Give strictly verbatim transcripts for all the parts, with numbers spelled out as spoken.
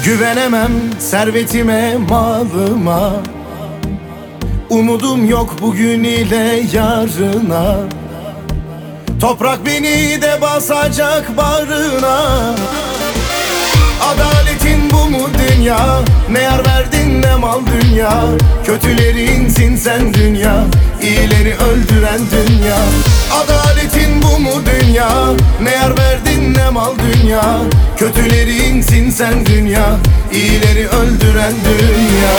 Güvenemem servetime, malıma. Umudum yok bugün ile yarına. Toprak beni de basacak bağrına. Adaletin bu mu dünya? Ne yar verdin ne mal dünya. Kötülerinsin sen dünya, iyileri öldüren dünya. Adaletin bu mu dünya? Ne yar verdin ne mal dünya. Kötülerinsin sen dünya, iyileri öldüren dünya.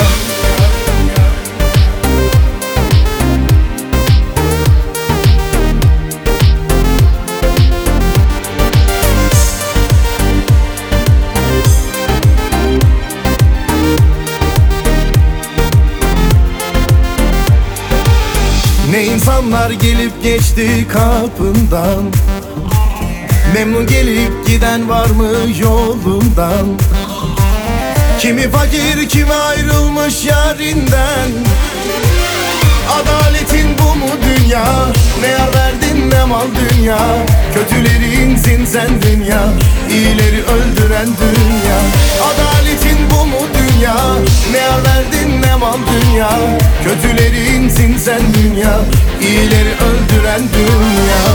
Ne insanlar gelip geçti kapından. Memnun gelip giden var mı yolundan? Kimi fakir kimi ayrılmış yarinden. Adaletin bu mu dünya? Ne yar verdin ne mal dünya. Kötülerinsin sen dünya, iyileri öldüren dünya. Adaletin bu mu dünya? Ne yar verdin ne mal dünya. Kötülerinsin sen dünya, iyileri öldüren dünya.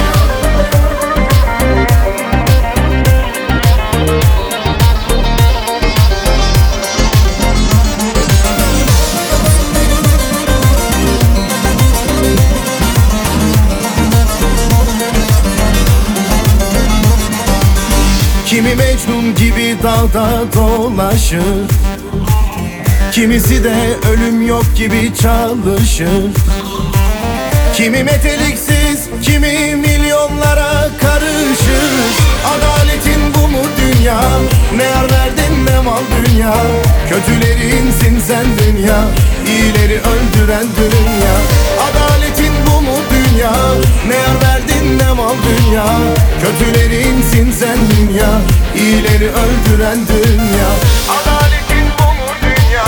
Kimi Mecnun gibi dağda dolaşır, kimisi de ölüm yok gibi çalışır. Kimi meteliksiz, kimi milyonlara karışır. Adaletin bu mu dünya? Ne yar verdin ne mal dünya. Kötülerinsin sen dünya, iyileri öldüren dünya. Adaletin bu mu dünya? Ne yar verdin ne mal dünya. Kötülerinsin sen dünya, iyileri öldüren dünya. Adaletin bu mu dünya?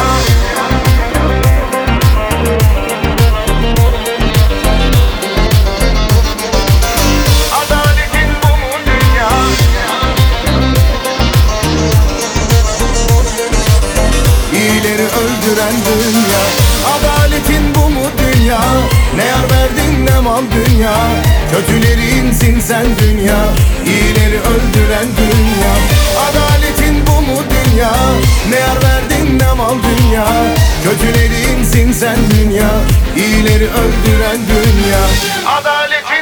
Adaletin bu mu dünya? İyileri öldüren dünya. Adaletin bu mu dünya? Ne yar verdin ne mal dünya. Kötülerinsin sen dünya, iyileri öldüren dünya. Adaletin bu mu dünya? Ne yar verdin ne mal dünya. Kötülerinsin sen dünya, iyileri öldüren dünya. Adaletin